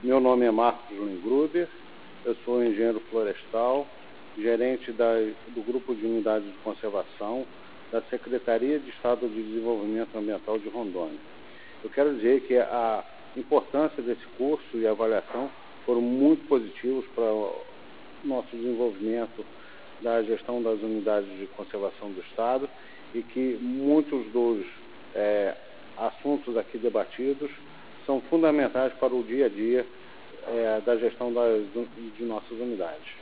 Meu nome é Marcos Júnior Gruber, eu sou engenheiro florestal, gerente do Grupo de Unidades de Conservação da Secretaria de Estado de Desenvolvimento Ambiental de Rondônia. Eu quero dizer que a importância desse curso e a avaliação foram muito positivos para o nosso desenvolvimento da gestão das unidades de conservação do Estado e que muitos dos assuntos aqui debatidos são fundamentais para o dia a dia da gestão de nossas unidades.